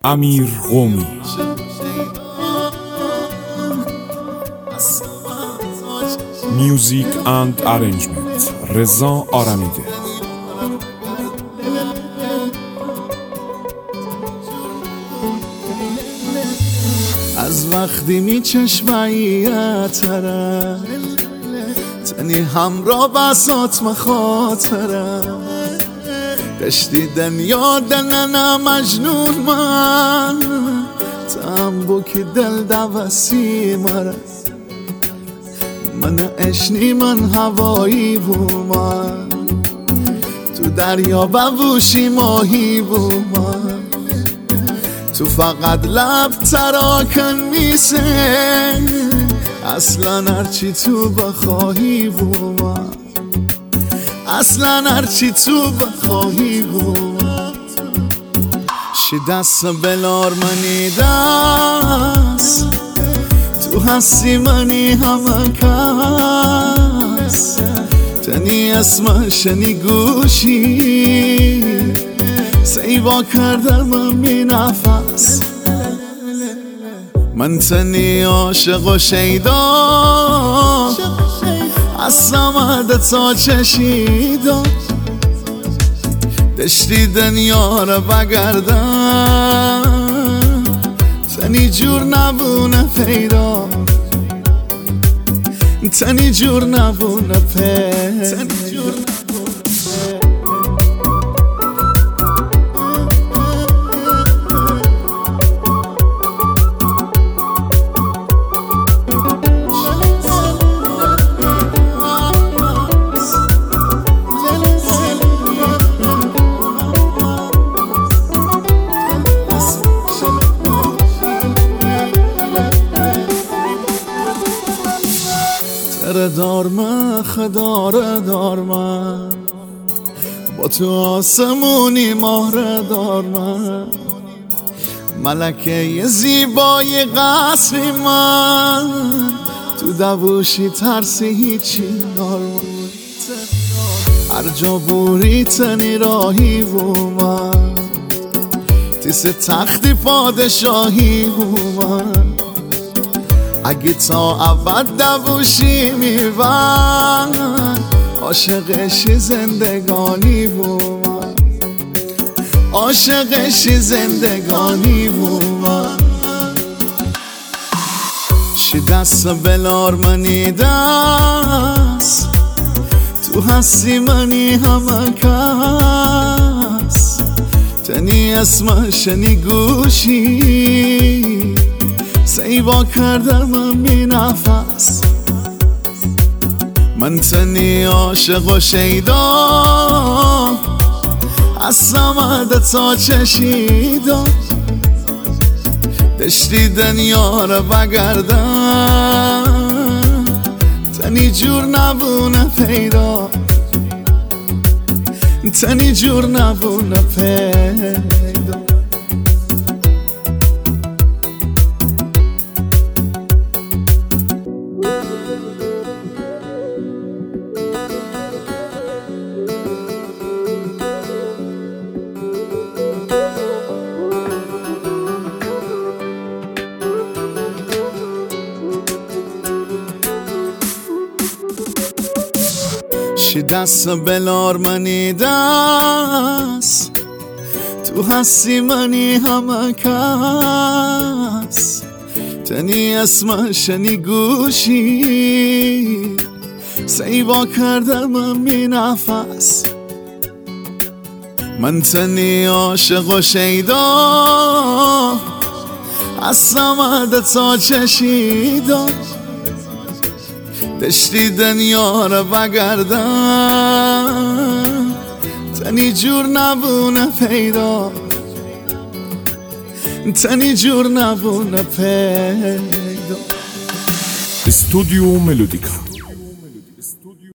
امیر قومی. میوزیک اند ارنجمنت رضا آرمیده. از وقتی می چشمایتره تنی همراه بسات مخاطره دشتی دنیا دننا مجنون من تام بو که دل دوسی مرا من اشنی من هوایی بو من تو دریا بوشی ماهی بو من تو فقط لب تراکن میسه اصلا هرچی تو بخواهی بو من اصلا هرچی تو بخواهی بود شی دست بلار منی دست تو هستی منی همه کس تنی اسمشنی گوشی سیوا کردم می نفس من تنی عاشق و شیدا اصلا تا چشیدم دشتی دنیا رو بگردم تنی جور نبونه پیدا تنی جور نبونه پیدا دارم خدار دارم با تو آسمونی مهر دارم ملکه زیبای قصری من تو دووشی ترسی هیچی دارم هر جا بوری تنی راهی بو من تیس تختی پادشاهی بو من اگه تا ابد دووشی میبند عاشقشی زندگانی بود عاشقشی زندگانی بود شی دست بلار منی دست تو هستی منی همه کس تنی اسمشنی گوشی سیوا کردم می نفس من تنی عاشق و شیدا اصلا تا چشیدم دشتی دنیا رو بگردم تنی جور نبونه پیدا تنی جور نبونه پیدا شی دست بلار منی دست تو هستی منی همه کس تنی اسمشنی گوشی سیوا کردم می نفس من تنی عاشق و شیدا اصلا تا چشیدم دشتی دنیا رو بگردم تنی جور نبونه پیدا تنی جور نبونه پیدا. استودیو ملودیکا.